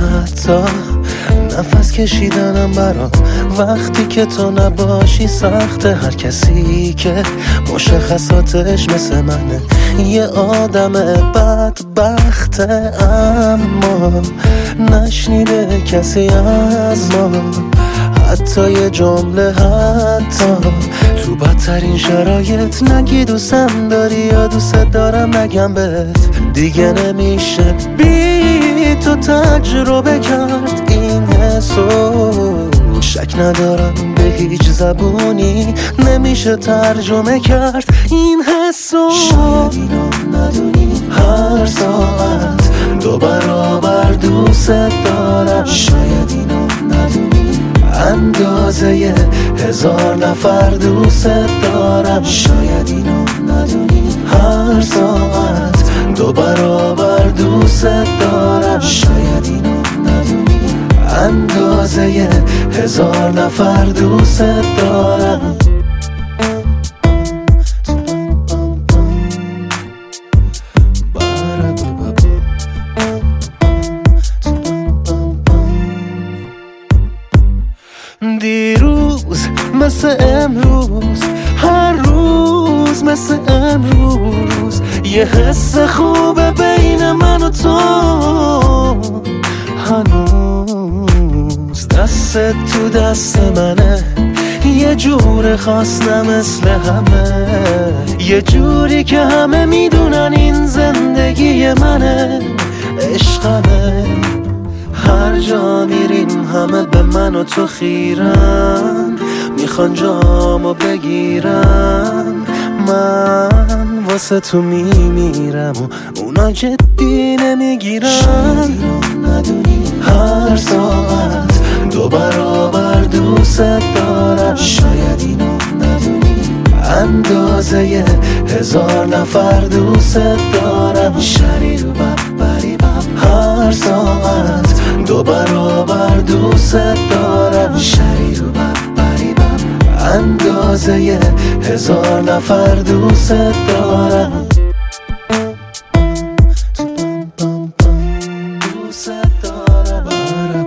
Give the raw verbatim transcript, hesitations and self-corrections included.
حتی نفس کشیدنم برام وقتی که تو نباشی سخته. هر کسی که مشخصاتش مثل منه یه آدم بدبخته، اما نشنیده کسی از ما حتی یه جمله، حتی تو بدترین شرایط نگی دوستم داری یا دوست دارم نگم بهت. دیگه نمیشه بی تو تجربه کرد این حسو، شک ندارم به هیچ زبونی نمیشه ترجمه کرد این حسو. شاید اینو ندونی هر ساعت دو برابر دوست دارم، شاید اینو ندونی اندازه هزار نفر دوست دارم، شاید اینو ندونی هر ساعت دو برابر دوست دارم، شاید اینو ندونی اندازه هزار نفر دوست دارم. دیروز مثل امروز، هر روز مثل امروز، یه حس خوبه بین من و تو. هنوز دست تو دست منه، یه جور خاص نه مثل همه، یه جوری که همه میدونن این زندگی منه، عشقمه. هر جا میریم همه به من و تو خیرن، میخوان جامو بگیرن، من واسه تو میمیرم و اونا جدی نمیگیرن. شاید اینو ندونی هر ساعت دو برابر دوست دارم، شاید اینو ندونی اندازه هزار نفر دوست دارم، شریرو ببری بب هر ساعت دو برابر دوست دارم، شریرو ببری بب اندازه هزار نفر دوست دارم. دوست دارم